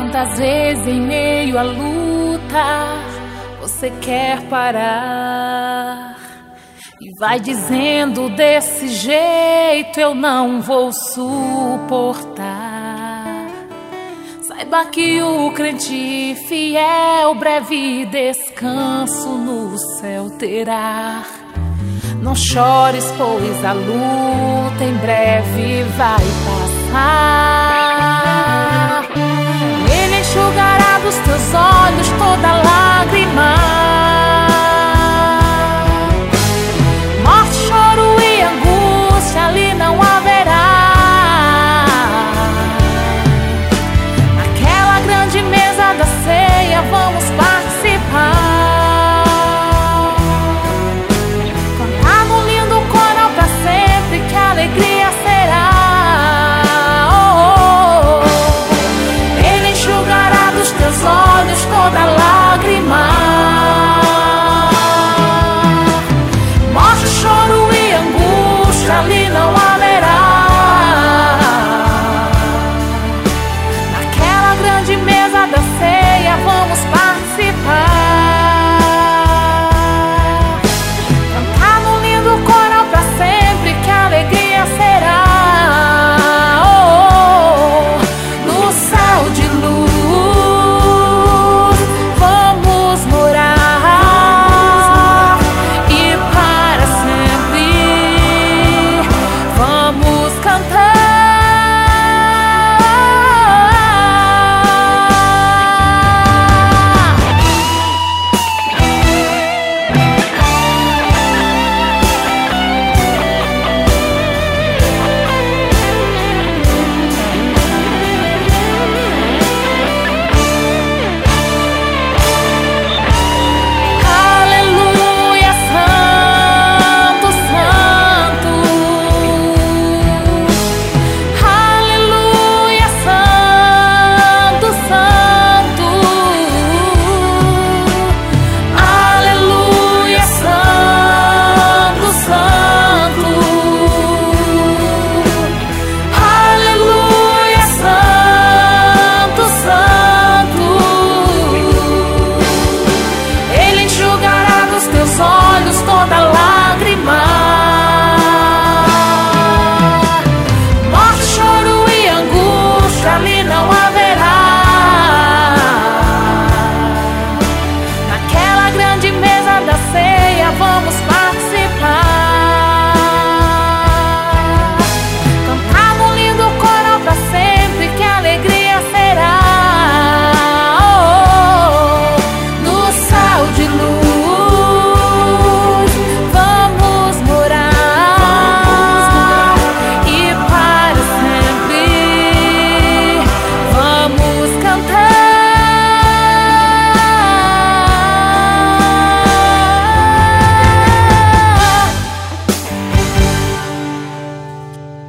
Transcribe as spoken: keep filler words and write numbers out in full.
Quantas vezes em meio à luta você quer parar e vai dizendo: desse jeito eu não vou suportar. Saiba que o crente fiel breve descanso no céu terá. Não chores, pois a luta em breve vai passar. Ele enxugará dos teus olhos toda